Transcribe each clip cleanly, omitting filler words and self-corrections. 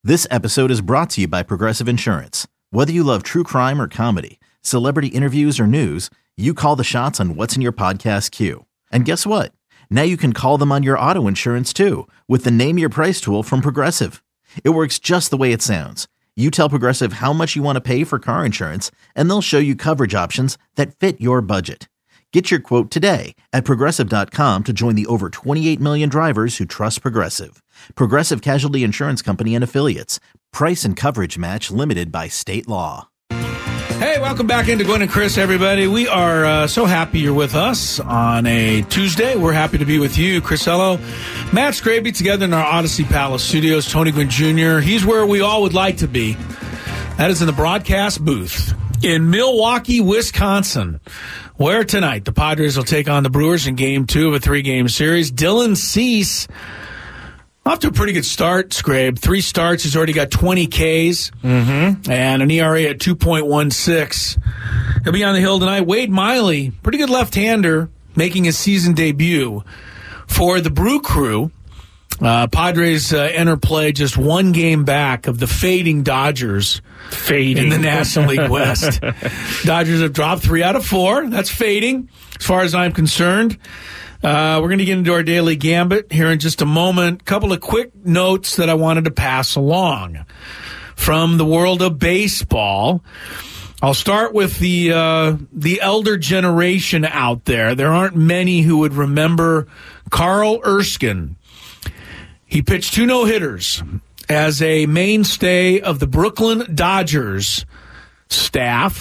This episode is brought to you by Progressive Insurance. Whether you love true crime or comedy, celebrity interviews or news, you call the shots on what's in your podcast queue. And guess what? Now you can call them on your auto insurance too with the Name Your Price tool from Progressive. It works just the way it sounds. You tell Progressive how much you want to pay for car insurance, and they'll show you coverage options that fit your budget. Get your quote today at Progressive.com to join the over 28 million drivers who trust Progressive. Progressive Casualty Insurance Company and Affiliates. Price and coverage match limited by state law. Hey, welcome back into Gwen and Chris, everybody. We are so happy you're with us on a Tuesday. We're happy to be with you, Chris Ello, Matt Scraby, together in our Odyssey Palace studios. Tony Gwynn Jr., he's where we all would like to be. That is in the broadcast booth in Milwaukee, Wisconsin, where tonight the Padres will take on the Brewers in Game 2 of a 3-game series. Dylan Cease off to a pretty good start, Scrabe. 3 starts. He's already got 20 Ks and an ERA at 2.16. He'll be on the hill tonight. Wade Miley, pretty good left-hander, making his season debut for the Brew Crew. Padres enter play just 1 game back of the fading Dodgers in the National League West. Dodgers have dropped 3 out of 4. That's fading, as far as I'm concerned. We're going to get into our daily gambit here in just a moment. Couple of quick notes that I wanted to pass along from the world of baseball. I'll start with the elder generation out there. There aren't many who would remember Carl Erskine. He pitched 2 no-hitters as a mainstay of the Brooklyn Dodgers staff.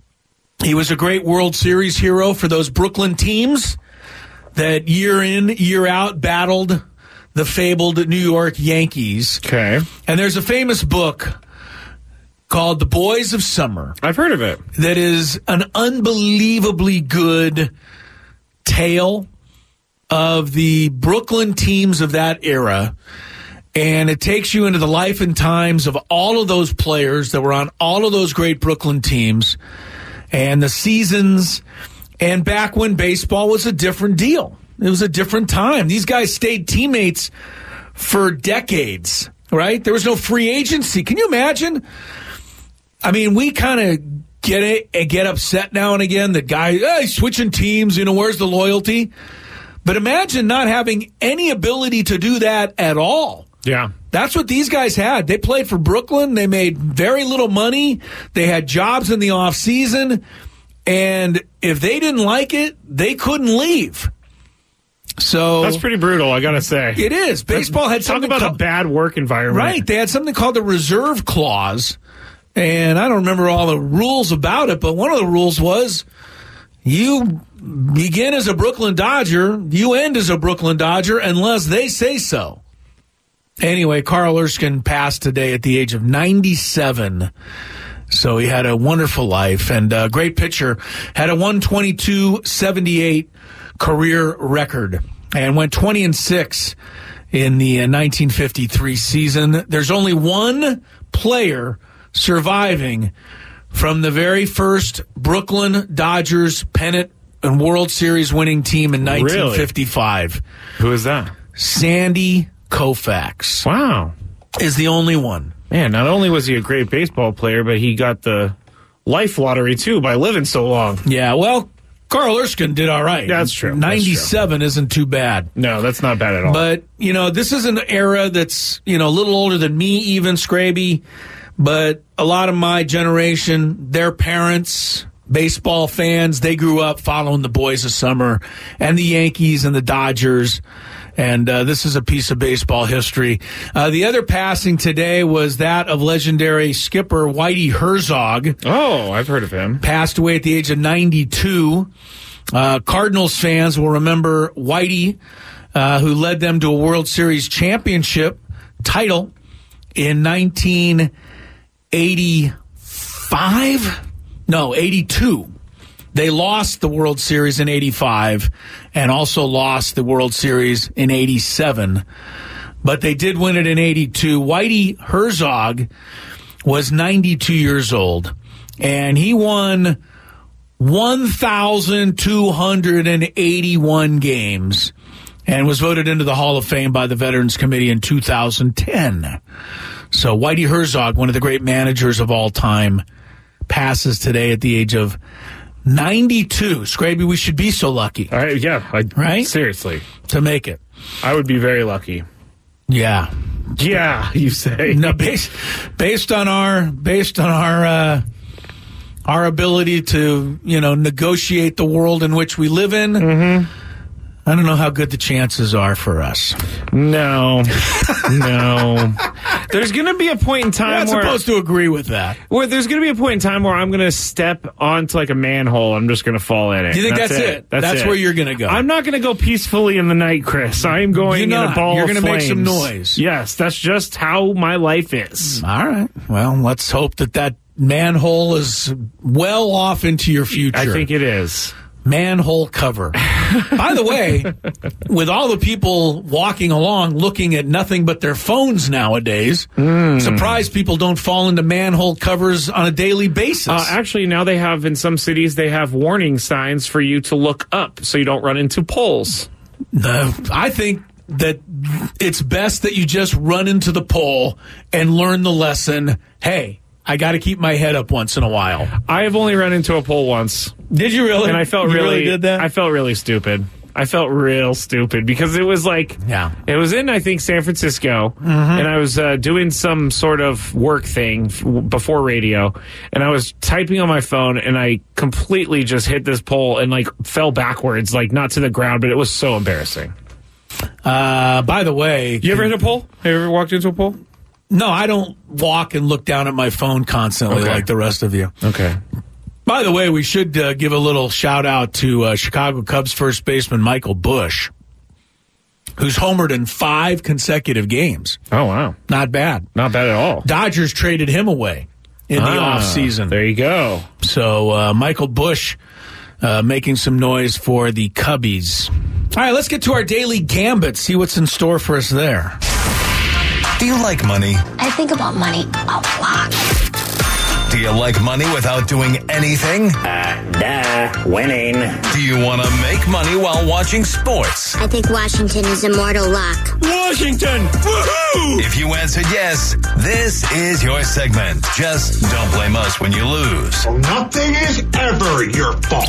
He was a great World Series hero for those Brooklyn teams that year in, year out battled the fabled New York Yankees. Okay. And there's a famous book called The Boys of Summer. I've heard of it. That is an unbelievably good tale of the Brooklyn teams of that era. And it takes you into the life and times of all of those players that were on all of those great Brooklyn teams and the seasons. And back when baseball was a different deal. It was a different time. These guys stayed teammates for decades, right? There was no free agency. Can you imagine? I mean, we kind of get upset now and again that guys, switching teams, where's the loyalty? But imagine not having any ability to do that at all. Yeah. That's what these guys had. They played for Brooklyn. They made very little money. They had jobs in the off season. And if they didn't like it, they couldn't leave. So that's pretty brutal, I gotta say. It is. Baseball had something talk about a bad work environment. Right. They had something called the reserve clause. And I don't remember all the rules about it, but one of the rules was you begin as a Brooklyn Dodger, you end as a Brooklyn Dodger unless they say so. Anyway, Carl Erskine passed today at the age of 97. So he had a wonderful life and a great pitcher. Had a 122.78 career record and went 20-6 in the 1953 season. There's only one player surviving from the very first Brooklyn Dodgers pennant and World Series winning team in 1955. Really? Who is that? Sandy Koufax. Wow. Is the only one. Man, not only was he a great baseball player, but he got the life lottery, too, by living so long. Yeah, well, Carl Erskine did all right. That's true. 97 isn't too bad. No, that's not bad at all. But, this is an era that's, a little older than me, even, Scraby. But a lot of my generation, their parents, baseball fans, they grew up following the Boys of Summer and the Yankees and the Dodgers. And this is a piece of baseball history. The other passing today was that of legendary skipper Whitey Herzog. Oh, I've heard of him. Passed away at the age of 92. Cardinals fans will remember Whitey, who led them to a World Series championship title in 82. They lost the World Series in 85 and also lost the World Series in 87. But they did win it in 82. Whitey Herzog was 92 years old, and he won 1,281 games and was voted into the Hall of Fame by the Veterans Committee in 2010. So Whitey Herzog, one of the great managers of all time, passes today at the age of 92. Scraby, we should be so lucky. Right? Seriously. To make it. I would be very lucky. Yeah. Yeah, you say. No, based on our ability to, negotiate the world in which we live in, I don't know how good the chances are for us. No. There's going to be a point in time You're not supposed to agree with that. Well, there's going to be a point in time where I'm going to step onto like a manhole. I'm just going to fall in it. Do you think that's it? That's where you're going to go. I'm not going to go peacefully in the night, Chris. I'm going in a ball You're of going to make some flames. noise. Yes, that's just how my life is. All right. Well, let's hope that manhole is well off into your future. I think it is. Manhole cover. By the way, with all the people walking along looking at nothing but their phones nowadays, surprised people don't fall into manhole covers on a daily basis. Actually, now they have, in some cities, they have warning signs for you to look up so you don't run into poles. I think that it's best that you just run into the pole and learn the lesson. Hey, I got to keep my head up once in a while. I have only run into a pole once. Did you really? And I felt you really did that? I felt really stupid. I felt real stupid because it was like, it was in, I think, San Francisco, and I was doing some sort of work thing before radio, and I was typing on my phone, and I completely just hit this pole and like fell backwards, like not to the ground, but it was so embarrassing. By the way, you ever hit a pole? Have you ever walked into a pole? No, I don't walk and look down at my phone constantly like the rest of you. Okay. By the way, we should give a little shout out to Chicago Cubs first baseman Michael Busch, who's homered in 5 consecutive games. Oh, wow. Not bad. Not bad at all. Dodgers traded him away in the offseason. There you go. So Michael Busch making some noise for the Cubbies. All right, let's get to our daily gambit, see what's in store for us there. Do you like money? I think about money a lot. Do you like money without doing anything? Winning. Do you want to make money while watching sports? I think Washington is immortal luck. Washington! Woohoo! If you answered yes, this is your segment. Just don't blame us when you lose. Nothing is ever your fault.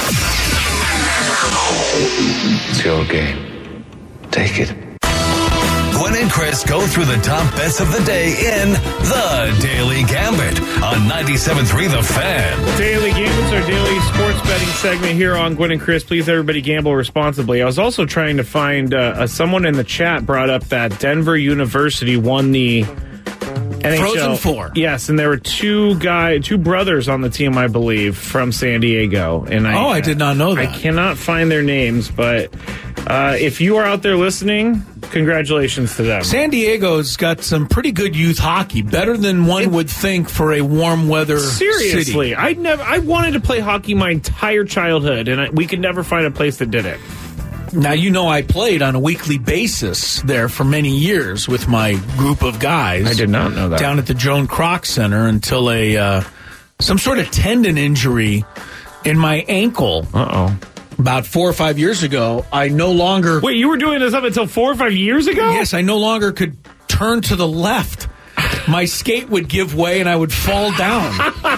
It's your game. Take it. Gwen and Chris go through the top bets of the day in The Daily Gambit on 97.3 The Fan. Daily Gambit's our daily sports betting segment here on Gwen and Chris. Please, everybody, gamble responsibly. I was also trying to find someone in the chat brought up that Denver University won the NHL. Frozen Four. Yes, and there were two brothers on the team, I believe, from San Diego. And I did not know that. I cannot find their names, but if you are out there listening, congratulations to them. San Diego's got some pretty good youth hockey, better than one would think for a warm weather Seriously, city. I wanted to play hockey my entire childhood, and we could never find a place that did it. Now, I played on a weekly basis there for many years with my group of guys. I did not know that. Down at the Joan Kroc Center until some sort of tendon injury in my ankle. Uh-oh. About 4 or 5 years ago, I no longer... Wait, you were doing this up until 4 or 5 years ago? Yes, I no longer could turn to the left. My skate would give way and I would fall down.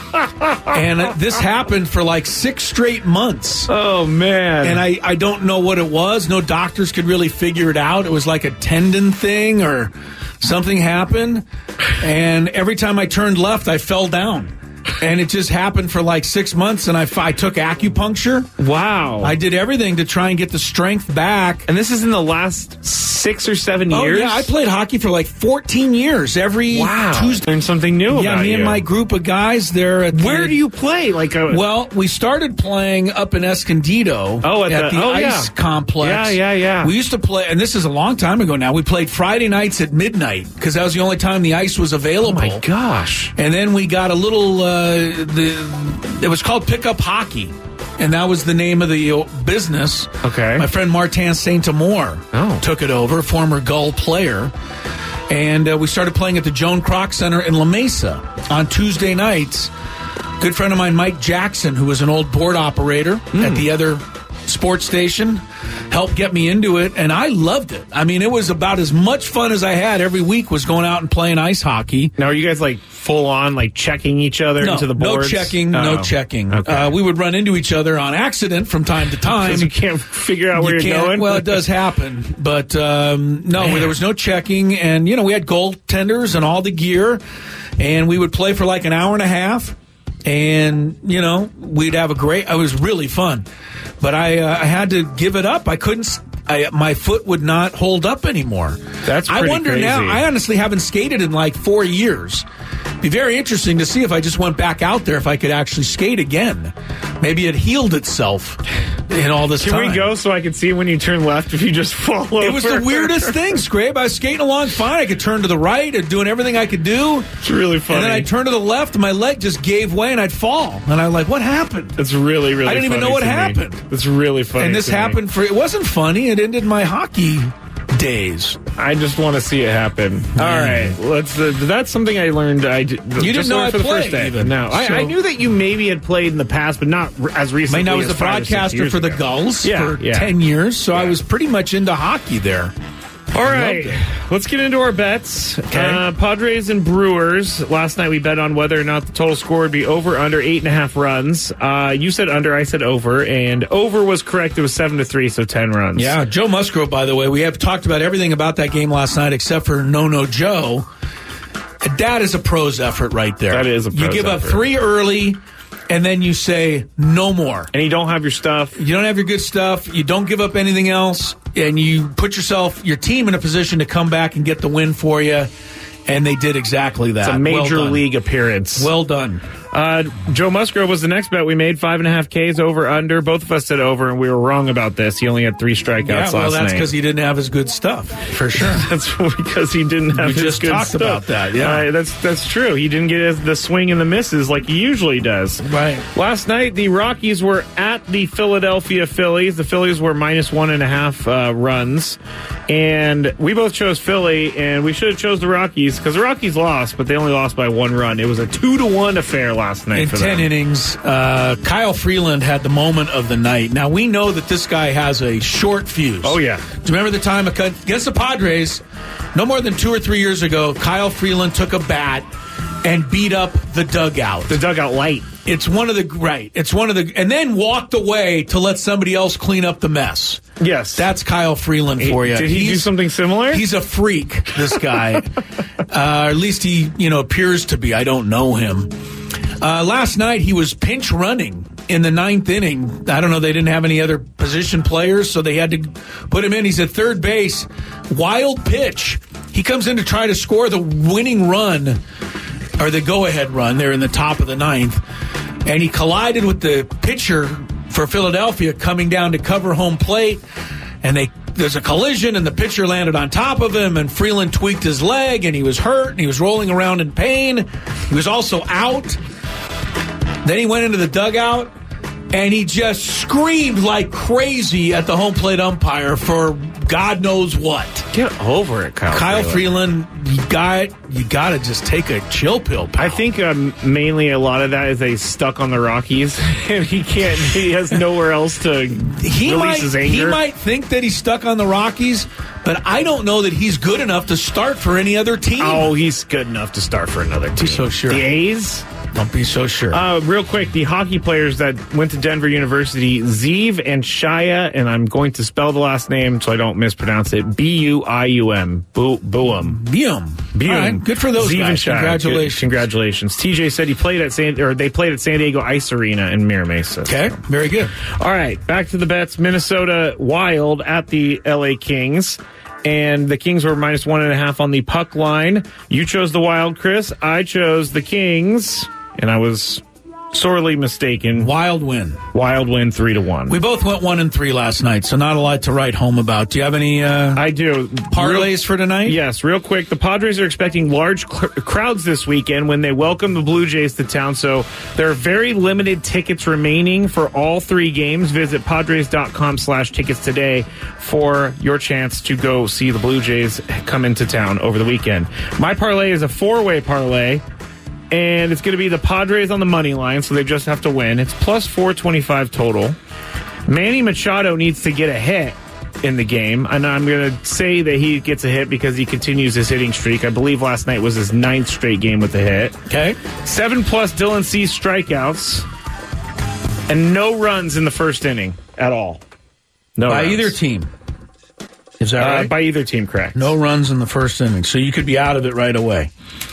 And this happened for like 6 straight months. Oh, man. And I don't know what it was. No doctors could really figure it out. It was like a tendon thing or something happened. And every time I turned left, I fell down. And it just happened for like 6 months, and I took acupuncture. Wow. I did everything to try and get the strength back. And this is in the last 6 or 7 years? Oh, yeah, I played hockey for like 14 years. Every Tuesday. Learned something new about Yeah, me and my group of guys there. Where do you play? Well, we started playing up in Escondido at the ice complex. Yeah. We used to play, and this is a long time ago now, we played Friday nights at midnight because that was the only time the ice was available. Oh, my gosh. And then we got a little... it was called Pickup Hockey, and that was the name of the business. Okay. My friend Martin Saint-Amour took it over, former Gull player, and we started playing at the Joan Kroc Center in La Mesa on Tuesday nights. Good friend of mine, Mike Jackson, who was an old board operator at the other sports station, helped get me into it, and I loved it. I mean, it was about as much fun as I had every week was going out and playing ice hockey. Now, are you guys like full on like checking each other into the boards? No checking. Okay. We would run into each other on accident from time to time. Because you can't figure out where you're going? Well, it does happen. But there was no checking. And, we had goaltenders and all the gear. And we would play for like an hour and a half. And, we'd have it was really fun. But I had to give it up. I couldn't. My foot would not hold up anymore. That's pretty I wonder crazy. now. I honestly haven't skated in like 4 years. Be very interesting to see if I just went back out there if I could actually skate again. Maybe it healed itself in all this time. Can we go so I can see when you turn left if you just fall over? It was the weirdest thing, Scrape. I was skating along fine. I could turn to the right and doing everything I could do. It's really funny. And then I'd turn to the left and my leg just gave way and I'd fall. And I'm like, what happened? It's really, really funny. I didn't even know what happened. It's really funny. And this happened it wasn't funny. It ended my hockey days. I just want to see it happen. All right, that's something I learned. You didn't know I for the played first day. even. No, I knew that you maybe had played in the past, but not as recently. I was the broadcaster for the Gulls for 10 years, so I was pretty much into hockey there. All right, let's get into our bets. Okay. Padres and Brewers. Last night we bet on whether or not the total score would be over, under 8.5 runs. You said under, I said over, and over was correct. It was 7-3, so 10 runs. Yeah, Joe Musgrove, by the way, we have talked about everything about that game last night except for No Joe. That is a pro's effort right there. That is a pro's You give effort. up 3 early, and then you say no more. And you don't have your stuff. You don't have your good stuff. You don't give up anything else. And you put your team in a position to come back and get the win for you. And they did exactly that. It's a major league appearance. Well done. Joe Musgrove was the next bet we made. 5.5 Ks over under. Both of us said over, and we were wrong about this. He only had 3 strikeouts last night. Well, that's because he didn't have his good stuff, for sure. That's because he didn't have his good stuff. We just talked about that, yeah. That's true. He didn't get the swing and the misses like he usually does. Right. Last night, the Rockies were at the Philadelphia Phillies. The Phillies were minus 1.5 runs. And we both chose Philly, and we should have chose the Rockies because the Rockies lost, but they only lost by 1 run. It was a 2-1 affair last night. In for 10 them. innings, Kyle Freeland had the moment of the night. Now, we know that this guy has a short fuse. Oh, yeah. Do you remember the time against the Padres, no more than 2 or 3 years ago, Kyle Freeland took a bat and beat up the dugout. The dugout light. It's one of the, and then walked away to let somebody else clean up the mess. Yes. That's Kyle Freeland for you. Did he do something similar? He's a freak, this guy. At least he, appears to be. I don't know him. Last night, he was pinch running in the 9th inning. I don't know. They didn't have any other position players, so they had to put him in. He's at third base. Wild pitch. He comes in to try to score the winning run, or the go-ahead run. They're in the top of the 9th. And he collided with the pitcher for Philadelphia coming down to cover home plate. And there's a collision, and the pitcher landed on top of him, and Freeland tweaked his leg, and he was hurt, and he was rolling around in pain. He was also out. Then he went into the dugout, and he just screamed like crazy at the home plate umpire for God knows what. Get over it, Kyle Freeland, you got to just take a chill pill, pal. I think mainly a lot of that is that he's stuck on the Rockies, and he has nowhere else to release his anger. He might think that he's stuck on the Rockies, but I don't know that he's good enough to start for any other team. Oh, he's good enough to start for another team. Be so sure. The A's? Don't be so sure. Real quick, the hockey players that went to Denver University, Zeev and Shaya, and I'm going to spell the last name so I don't mispronounce it, B-U-I-U-M. Buum. All right, good for those Zeev guys. And Shaya. Congratulations. Congratulations. TJ said they played at San Diego Ice Arena in Mira Mesa. Okay, very good. All right, back to the bets. Minnesota Wild at the LA Kings. And the Kings were minus 1.5 on the puck line. You chose the Wild, Chris. I chose the Kings. And I was sorely mistaken. Wild win. Wild win 3-1. We both went 1-3 last night, so not a lot to write home about. Do you have any I do. parlays for tonight? Yes, real quick. The Padres are expecting large crowds this weekend when they welcome the Blue Jays to town, so there are very limited tickets remaining for all 3 games. Visit Padres.com/tickets today for your chance to go see the Blue Jays come into town over the weekend. My parlay is a 4-way parlay. And it's going to be the Padres on the money line, so they just have to win. It's plus 425 total. Manny Machado needs to get a hit in the game, and I'm going to say that he gets a hit because he continues his hitting streak. I believe last night was his 9th straight game with a hit. Okay. 7+ Dylan Cease strikeouts, and no runs in the first inning at all. No By runs. either team. Is that right? By either team, correct. No runs in the first inning, so you could be out of it right away.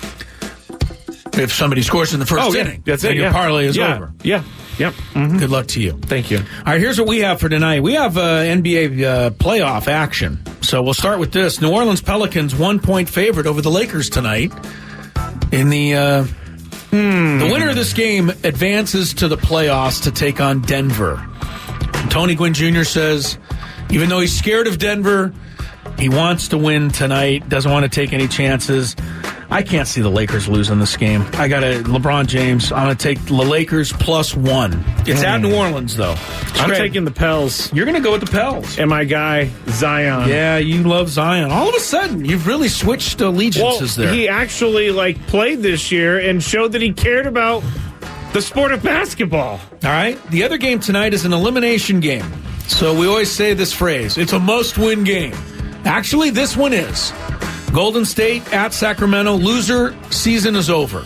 If somebody scores in the first inning, that's then it. your parlay is over. Yeah. Yep. Mm-hmm. Good luck to you. Thank you. All right, here's what we have for tonight. We have NBA playoff action. So we'll start with this. New Orleans Pelicans 1-point favorite over the Lakers tonight. In the winner of this game advances to the playoffs to take on Denver. Tony Gwynn Jr. says, even though he's scared of Denver, he wants to win tonight, doesn't want to take any chances. I can't see the Lakers losing this game. I got LeBron James. I'm going to take the Lakers +1. It's at New Orleans, though. I'm taking the Pels. You're going to go with the Pels. And my guy, Zion. Yeah, you love Zion. All of a sudden, you've really switched allegiances there. He actually played this year and showed that he cared about the sport of basketball. All right. The other game tonight is an elimination game. So we always say this phrase, it's a must-win game. Actually, this one is. Golden State at Sacramento. Loser, season is over.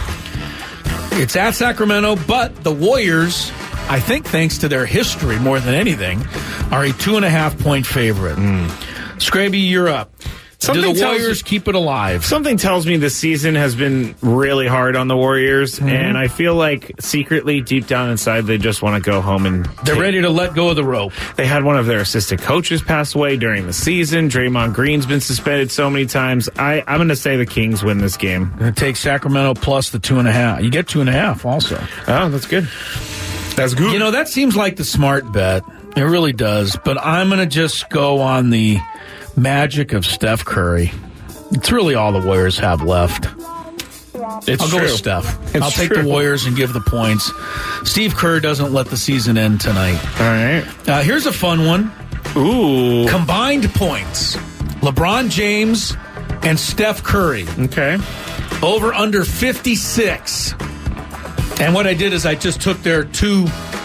It's at Sacramento, but the Warriors, I think thanks to their history more than anything, are a 2.5-point favorite. Scraby, you're up. Do the Warriors keep it alive? Something tells me this season has been really hard on the Warriors, and I feel like secretly, deep down inside, they just want to go home and... They're ready to let go of the rope. They had one of their assistant coaches pass away during the season. Draymond Green's been suspended so many times. I'm going to say the Kings win this game. Going to take Sacramento plus the 2.5. You get 2.5 also. Oh, that's good. That's good. You know, that seems like the smart bet. It really does. But I'm going to just go on the magic of Steph Curry. It's really all the Warriors have left. I'll go with Steph. I'll take the Warriors and give the points. Steve Kerr doesn't let the season end tonight. All right. Here's a fun one. Ooh. Combined points. LeBron James and Steph Curry. Okay. Over under 56. And what I did is I just took their two,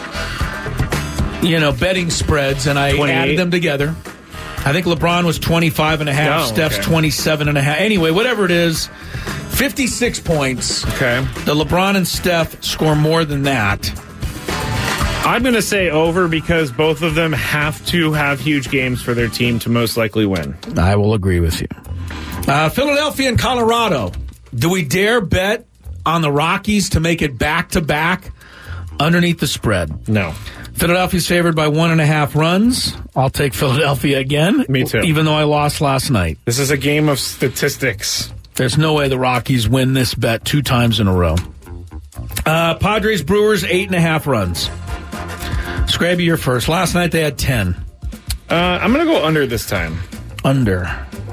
betting spreads and I 28. added them together. I think LeBron was 25.5. Steph's 27.5. Anyway, whatever it is, 56 points. Okay. The LeBron and Steph score more than that. I'm going to say over because both of them have to have huge games for their team to most likely win. I will agree with you. Philadelphia and Colorado. Do we dare bet on the Rockies to make it back-to-back underneath the spread? No. Philadelphia's favored by 1.5 runs. I'll take Philadelphia again. Me too. Even though I lost last night. This is a game of statistics. There's no way the Rockies win this bet 2 times in a row. Padres Brewers 8.5 runs. Scraby, you're first. Last night they had 10. I'm going to go under this time. Under.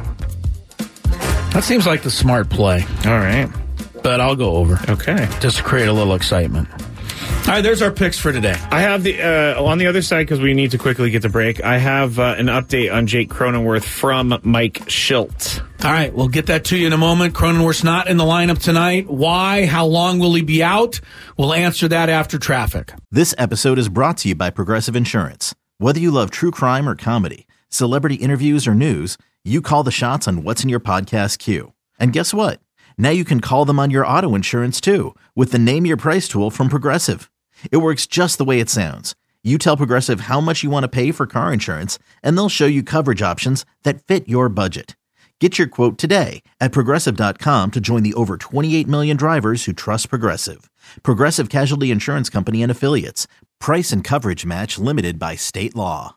That seems like the smart play. All right. But I'll go over. Okay. Just to create a little excitement. All right, there's our picks for today. I have on the other side, because we need to quickly get the break, I have an update on Jake Cronenworth from Mike Schilt. All right, we'll get that to you in a moment. Cronenworth's not in the lineup tonight. Why? How long will he be out? We'll answer that after traffic. This episode is brought to you by Progressive Insurance. Whether you love true crime or comedy, celebrity interviews or news, you call the shots on what's in your podcast queue. And guess what? Now you can call them on your auto insurance too with the Name Your Price tool from Progressive. It works just the way it sounds. You tell Progressive how much you want to pay for car insurance, and they'll show you coverage options that fit your budget. Get your quote today at Progressive.com to join the over 28 million drivers who trust Progressive. Progressive Casualty Insurance Company and Affiliates. Price and coverage match limited by state law.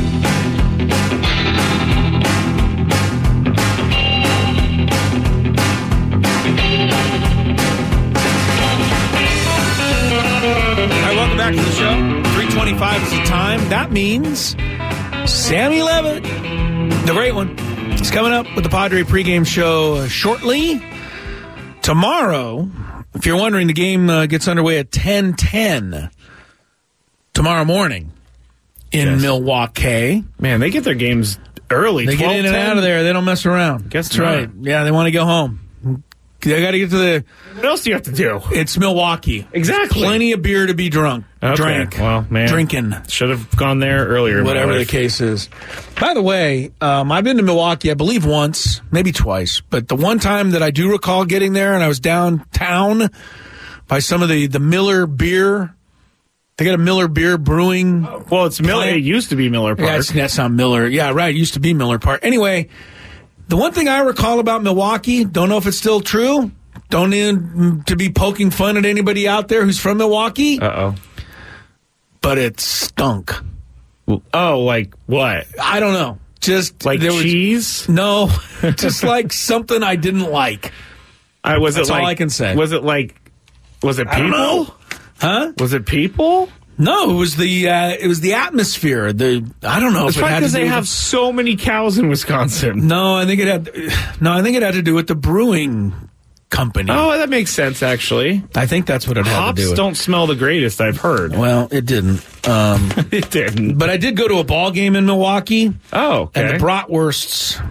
Welcome back to the show. 3:25 is the time. That means Sammy Levitt, the great one, is coming up with the Padre pregame show shortly. Tomorrow, if you're wondering, the game gets underway at 10:10 tomorrow morning in Milwaukee. Man, they get their games early. They get in and out of there. They don't mess around. Guess that's right. Yeah, they want to go home. I got to get to the... What else do you have to do? It's Milwaukee. Exactly. Plenty of beer to be drunk. Okay. Drank. Well, man. Drinking. Should have gone there earlier. Whatever the case is. By the way, I've been to Milwaukee, I believe once, maybe twice. But the one time that I do recall getting there, and I was downtown by some of the Miller beer... They got a Miller Beer Brewing. Well, it's Miller. It used to be Miller Park. Yeah, that's not Miller. Yeah, right. It used to be Miller Park. Anyway, the one thing I recall about Milwaukee, don't know if it's still true. Don't need to be poking fun at anybody out there who's from Milwaukee. Uh-oh. But it stunk. Oh, like what? I don't know. Just like cheese? No, just like something I didn't like. That's all I can say. Was it people? I don't know. Huh? Was it people? No, it was the atmosphere. I don't know if it had to do because they have so many cows in Wisconsin. No, I think it had to do with the brewing company. Oh, that makes sense. Actually, I think that's what it had to do with. Hops don't smell the greatest, I've heard. Well, it didn't. It didn't. But I did go to a ball game in Milwaukee. Oh, okay. And the bratwursts,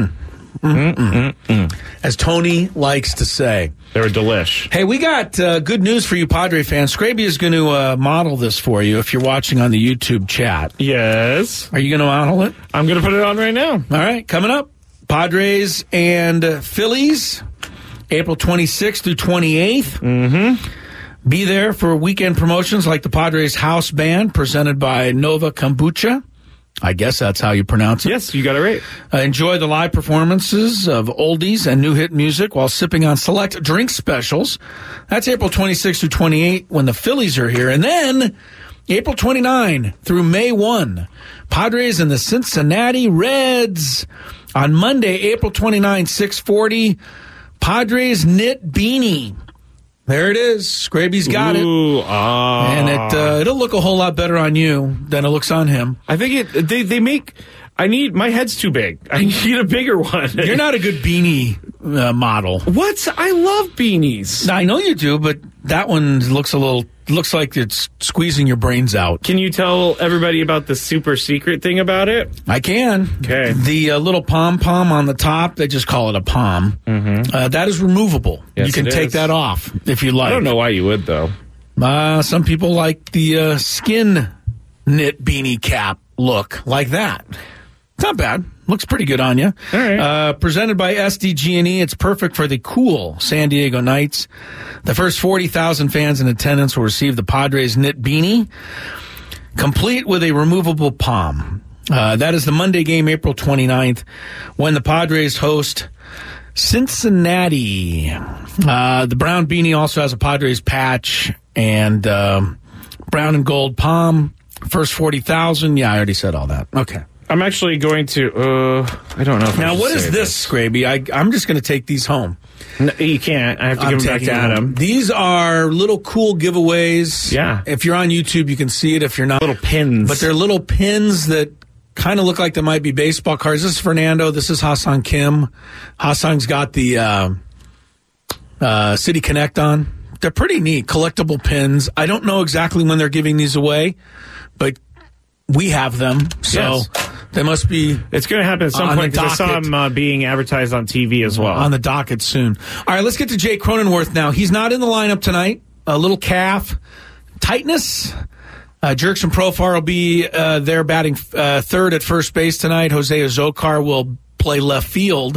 as Tony likes to say. They were delish. Hey, we got good news for you Padre fans. Scraby is going to model this for you if you're watching on the YouTube chat. Yes. Are you going to model it? I'm going to put it on right now. All right, coming up. Padres and Phillies, April 26th through 28th. Mm-hmm. Be there for weekend promotions like the Padres House Band presented by Nova Kombucha. I guess that's how you pronounce it. Yes, you got it right. Enjoy the live performances of oldies and new hit music while sipping on select drink specials. That's April 26 through 28 when the Phillies are here. And then April 29 through May 1, Padres and the Cincinnati Reds. On Monday, April 29, 6:40, Padres Knit Beanie. There it is. Scraby's got it. And it'll look a whole lot better on you than it looks on him. I think my head's too big. I need a bigger one. You're not a good beanie model. What? I love beanies. I know you do, but that one looks like it's squeezing your brains out. Can you tell everybody about the super secret thing about it? I can. Okay. The little pom-pom on the top, they just call it a pom. Mm-hmm. That is removable. Yes, you can take that off if you like. I don't know why you would, though. Some people like the skin knit beanie cap look like that. It's not bad. Looks pretty good on you. All right. Presented by SDG&E. It's perfect for the cool San Diego nights. The first 40,000 fans in attendance will receive the Padres knit beanie, complete with a removable palm. That is the Monday game, April 29th, when the Padres host Cincinnati. The brown beanie also has a Padres patch and brown and gold palm. First 40,000. Yeah, I already said all that. Okay. I'm actually going to, I don't know if now, what is this, Scraby? I'm just going to take these home. No, you can't. I have to give them back to Adam. These are little cool giveaways. Yeah. If you're on YouTube, you can see it. If you're not. Little pins. But they're little pins that kind of look like they might be baseball cards. This is Fernando. This is Ha-Seong Kim. Ha-Seong's got the City Connect on. They're pretty neat. Collectible pins. I don't know exactly when they're giving these away, but we have them. So. Yes. They must be. It's going to happen at some point because I saw them being advertised on TV as well. On the docket soon. All right, let's get to Jake Cronenworth now. He's not in the lineup tonight. A little calf tightness. Jerks and Profar will be there batting third at first base tonight. Jose Azocar will play left field.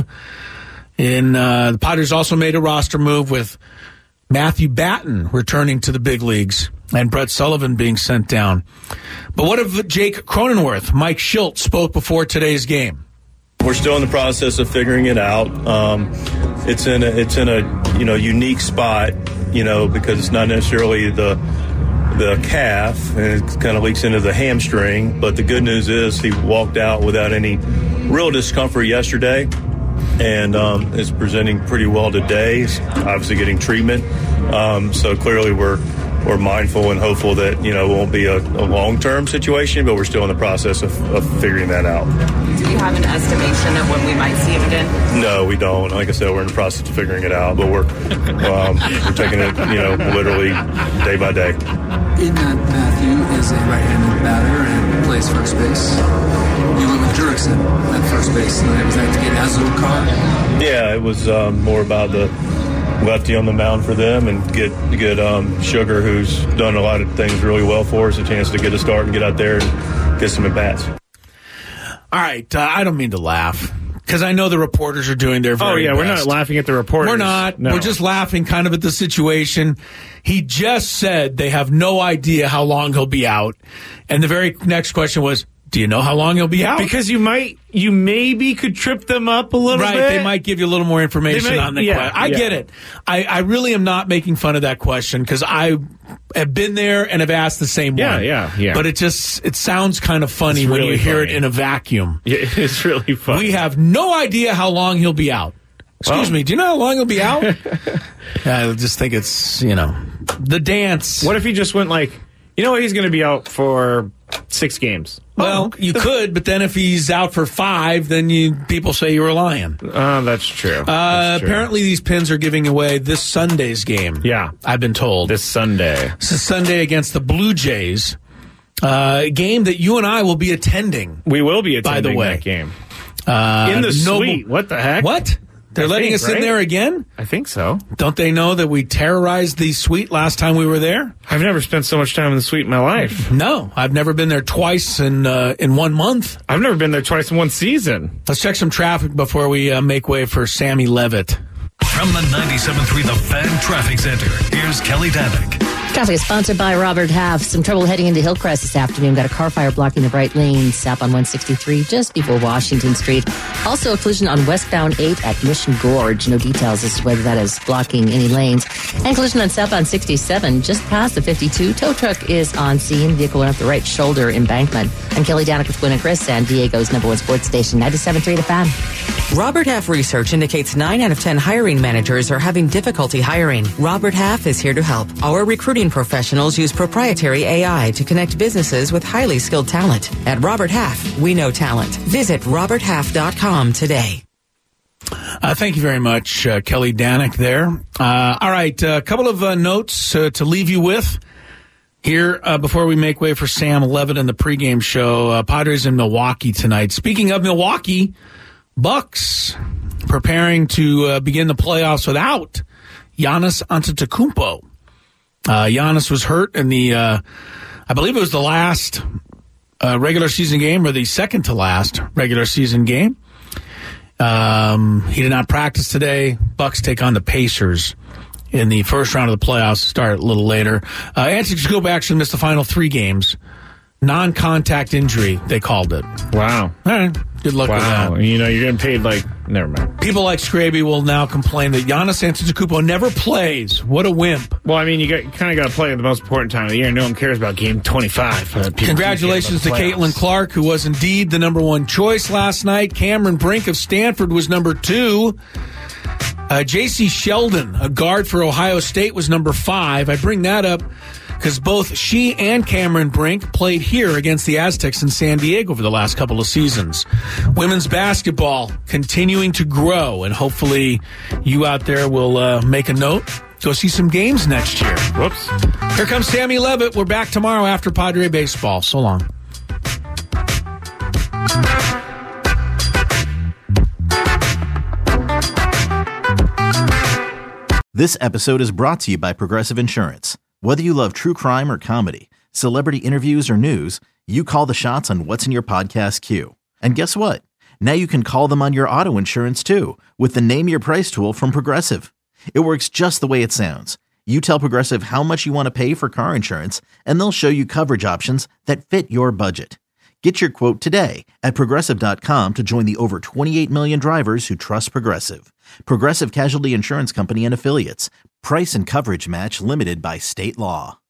The Padres also made a roster move with Matthew Batten returning to the big leagues and Brett Sullivan being sent down. But what of Jake Cronenworth? Mike Schilt spoke before today's game. We're still in the process of figuring it out. It's in a unique spot, because it's not necessarily the calf, and it kind of leaks into the hamstring. But the good news is he walked out without any real discomfort yesterday, and is presenting pretty well today. He's obviously getting treatment, so clearly we're mindful and hopeful that it won't be a long-term situation, but we're still in the process of figuring that out. Do you have an estimation of when we might see him again? No, we don't. Like I said, we're in the process of figuring it out, but we're taking it literally day by day. In that Matthew is a right-handed batter and plays first base. You went with Jurickson at first base tonight. Was that to get Azocar? Yeah, it was more about the lefty on the mound for them, and get Sugar, who's done a lot of things really well for us, a chance to get a start and get out there and get some at-bats. All right, I don't mean to laugh, because I know the reporters are doing their very best. We're not laughing at the reporters. We're not. No. We're just laughing kind of at the situation. He just said they have no idea how long he'll be out. And the very next question was, do you know how long he'll be out? Because you maybe could trip them up a little bit. Right, they might give you a little more information on the question. I get it. I really am not making fun of that question, because I have been there and have asked the same one. Yeah. But it sounds kind of funny when you hear it in a vacuum. Yeah, it's really funny. We have no idea how long he'll be out. Excuse me, do you know how long he'll be out? I just think it's, the dance. What if he just went he's going to be out for 6 games? Well, you could, but then if he's out for 5, then people say you were lying. That's true. Apparently, these pins are giving away this Sunday's game. Yeah. I've been told. This Sunday. This is Sunday against the Blue Jays. A game that you and I will be attending. We will be attending, by the way, that game. In the suite. What the heck? What? They're letting us in there again? I think so. Don't they know that we terrorized the suite last time we were there? I've never spent so much time in the suite in my life. No, I've never been there twice in 1 month. I've never been there twice in 1 season. Let's check some traffic before we make way for Sammy Levitt. From the 97.3 The Fan Traffic Center, here's Kelly Danick. Traffic is sponsored by Robert Half. Some trouble heading into Hillcrest this afternoon. Got a car fire blocking the right lane. South on 163 just before Washington Street. Also a collision on westbound 8 at Mission Gorge. No details as to whether that is blocking any lanes. And collision on southbound 67 just past the 52. Tow truck is on scene. Vehicle went up the right shoulder embankment. I'm Kelly Danick with Gwen and Chris, San Diego's #1 sports station, 97.3 The Fan. Robert Half research indicates 9 out of 10 hiring managers are having difficulty hiring. Robert Half is here to help. Our recruiting professionals use proprietary AI to connect businesses with highly skilled talent. At Robert Half, we know talent. Visit roberthalf.com today. Thank you very much, Kelly Danick there. All right, a couple of notes to leave you with here before we make way for Sam Levitt and the pregame show. Padres in Milwaukee tonight. Speaking of Milwaukee, Bucks preparing to begin the playoffs without Giannis Antetokounmpo. Giannis was hurt in the, I believe it was the last regular season game, or the second to last regular season game. He did not practice today. Bucks take on the Pacers in the first round of the playoffs. Start a little later. Antetokounmpo actually missed the final 3 games. Non-contact injury, they called it. Wow. All right. Good luck with that. You're getting paid never mind. People like Scraby will now complain that Giannis Antetokounmpo never plays. What a wimp. Well, you kind of got to play at the most important time of the year. No one cares about game 25. Congratulations to Caitlin Clark, who was indeed the #1 choice last night. Cameron Brink of Stanford was #2. J.C. Sheldon, a guard for Ohio State, was #5. I bring that up because both she and Cameron Brink played here against the Aztecs in San Diego over the last couple of seasons. Women's basketball continuing to grow, and hopefully you out there will make a note. Go see some games next year. Whoops. Here comes Sammy Levitt. We're back tomorrow after Padre baseball. So long. This episode is brought to you by Progressive Insurance. Whether you love true crime or comedy, celebrity interviews or news, you call the shots on what's in your podcast queue. And guess what? Now you can call them on your auto insurance too with the Name Your Price tool from Progressive. It works just the way it sounds. You tell Progressive how much you want to pay for car insurance, and they'll show you coverage options that fit your budget. Get your quote today at Progressive.com to join the over 28 million drivers who trust Progressive. Progressive Casualty Insurance Company and Affiliates. Price and coverage match limited by state law.